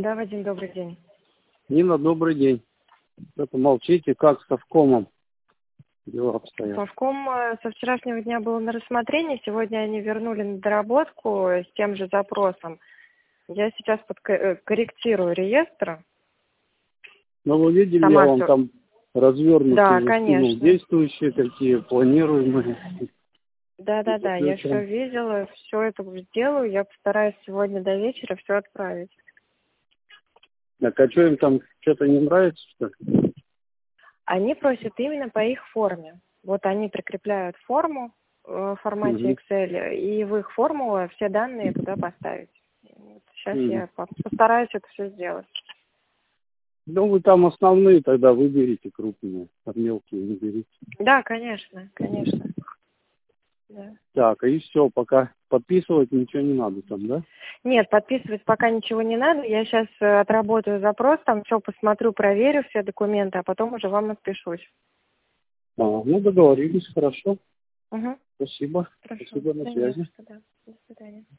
Да, Вадим, добрый день. Нина, добрый день. Это молчите, как с Совкомом дела обстоят? Совком со вчерашнего дня был на рассмотрении, сегодня они вернули на доработку с тем же запросом. Я сейчас корректирую реестр. Ну, вы видели, Сама я вам всё. там развернутые Да, скинул, конечно. действующие какие, планируемые. Да, я все видела, все это сделаю. Я постараюсь сегодня до вечера все отправить. Так, а что им там что-то не нравится, что ли? Они просят именно по их форме. Вот они прикрепляют форму в формате Excel, и в их формулу все данные туда поставить. Вот сейчас я постараюсь это все сделать. Ну, вы там основные тогда выберите крупные, а мелкие не берите. Да, конечно. Да. Так, и все, пока подписывать ничего не надо там, да? Нет, подписывать пока ничего не надо. Я сейчас отработаю запрос, там все посмотрю, проверю все документы, а потом уже вам отпишусь. Ну, договорились, хорошо. Угу. Спасибо. Хорошо. Спасибо, на Да не связи. за что, да. До свидания.